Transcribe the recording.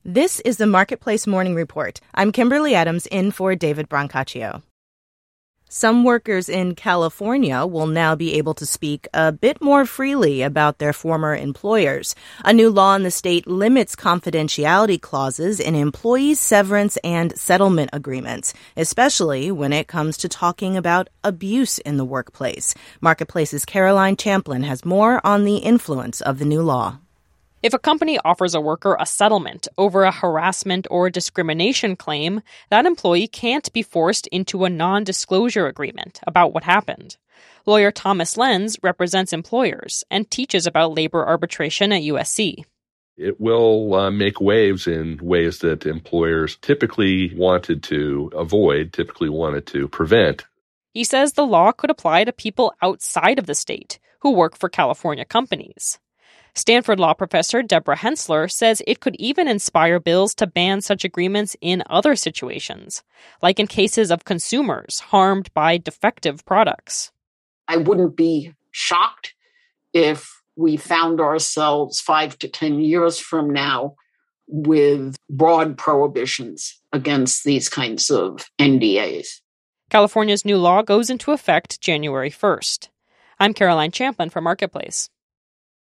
This is the Marketplace Morning Report. I'm Kimberly Adams in for David Brancaccio. Some workers in California will now be able to speak a bit more freely about their former employers. A new law in the state limits confidentiality clauses in employees' severance and settlement agreements, especially when it comes to talking about abuse in the workplace. Marketplace's Caroline Champlin has more on the influence of the new law. If a company offers a worker a settlement over a harassment or discrimination claim, that employee can't be forced into a non-disclosure agreement about what happened. Lawyer Thomas Lenz represents employers and teaches about labor arbitration at USC. It will make waves in ways that employers typically wanted to avoid, typically wanted to prevent. He says the law could apply to people outside of the state who work for California companies. Stanford law professor Deborah Hensler says it could even inspire bills to ban such agreements in other situations, like in cases of consumers harmed by defective products. I wouldn't be shocked if we found ourselves 5 to 10 years from now with broad prohibitions against these kinds of NDAs. California's new law goes into effect January 1st. I'm Caroline Champlin for Marketplace.